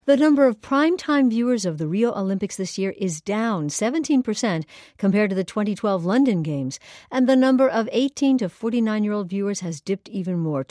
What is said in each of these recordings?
The number of primetime viewers of the Rio Olympics this year is down 17% compared to the 2012 London Games, and the number of 18 to 49-year-old viewers has dipped even more,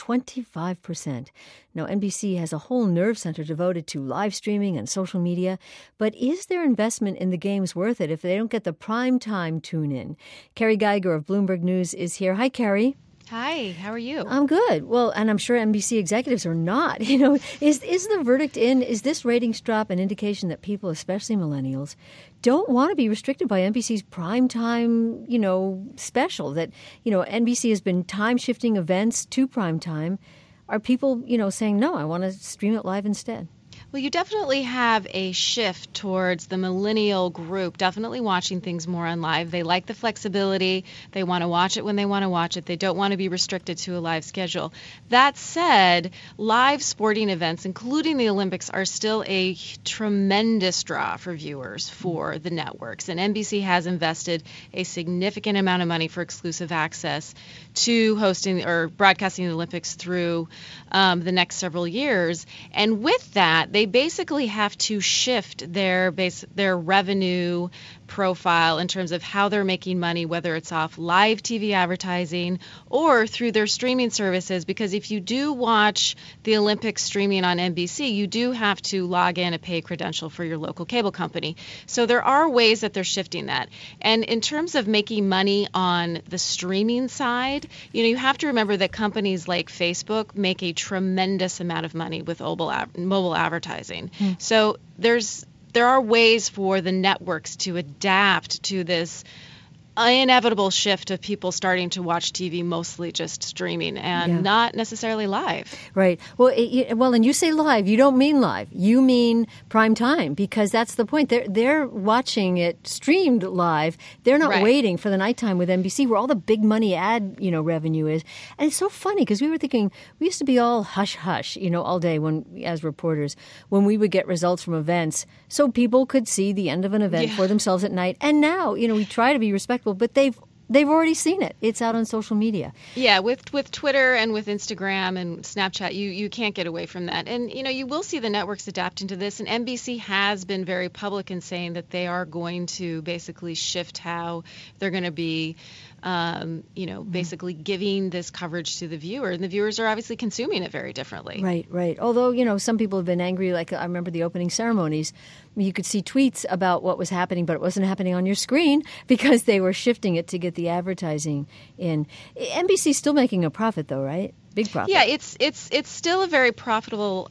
25%. Now, NBC has a whole nerve center devoted to live streaming and social media, but is their investment in the Games worth it if they don't get the primetime tune-in? Carrie Geiger of Bloomberg News is here. Hi, Carrie. Hi, how are you? I'm good. Well, and I'm sure NBC executives are not. Is the verdict in? Is this ratings drop an indication that people, especially millennials, don't want to be restricted by NBC's primetime, special? That, NBC has been time shifting events to primetime. Are people, saying, no, I want to stream it live instead? Well, you definitely have a shift towards the millennial group, definitely watching things more on live. They like the flexibility. They want to watch it when they want to watch it. They don't want to be restricted to a live schedule. That said, live sporting events, including the Olympics, are still a tremendous draw for viewers for the networks. And NBC has invested a significant amount of money for exclusive access to hosting or broadcasting the Olympics through the next several years. And with that, they basically have to shift their revenue profile in terms of how they're making money, whether it's off live TV advertising or through their streaming services. Because if you do watch the Olympics streaming on NBC, you do have to log in a pay credential for your local cable company. So there are ways that they're shifting that. And in terms of making money on the streaming side, you have to remember that companies like Facebook make a tremendous amount of money with mobile advertising. So there are ways for the networks to adapt to this inevitable shift of people starting to watch TV mostly just streaming and not necessarily live. Right. Well, and you say live, you don't mean live. You mean prime time, because that's the point. They're watching it streamed live. They're not waiting for the nighttime with NBC where all the big money ad, revenue is. And it's so funny because we were thinking we used to be all hush hush, all day as reporters when we would get results from events so people could see the end of an event for themselves at night. And now, we try to be respectful, but they've already seen it. It's out on social media. Yeah, with Twitter and with Instagram and Snapchat, you can't get away from that. And, you will see the networks adapting to this. And NBC has been very public in saying that they are going to basically shift how they're going to be, basically giving this coverage to the viewer. And the viewers are obviously consuming it very differently. Right. Although, some people have been angry. Like I remember the opening ceremonies. You could see tweets about what was happening, but it wasn't happening on your screen because they were shifting it to get the advertising in. NBC's still making a profit, though, right? Big profit. Yeah, it's still a very profitable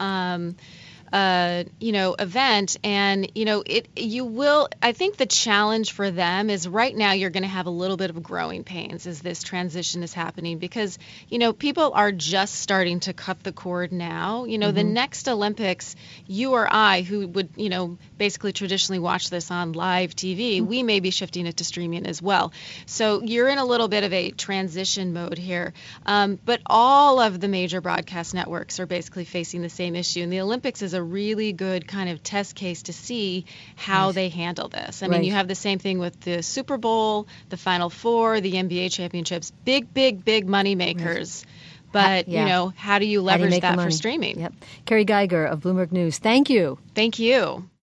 event. And, I think the challenge for them is right now you're going to have a little bit of growing pains as this transition is happening because, people are just starting to cut the cord now. The next Olympics, you or I, who would, basically traditionally watch this on live TV, we may be shifting it to streaming as well. So you're in a little bit of a transition mode here. But all of the major broadcast networks are basically facing the same issue. And the Olympics is a really good kind of test case to see how they handle this. I mean, you have the same thing with the Super Bowl, the Final Four, the NBA championships, big money makers. But, how do you leverage that for streaming? Yep. Carrie Geiger of Bloomberg News. Thank you. Thank you.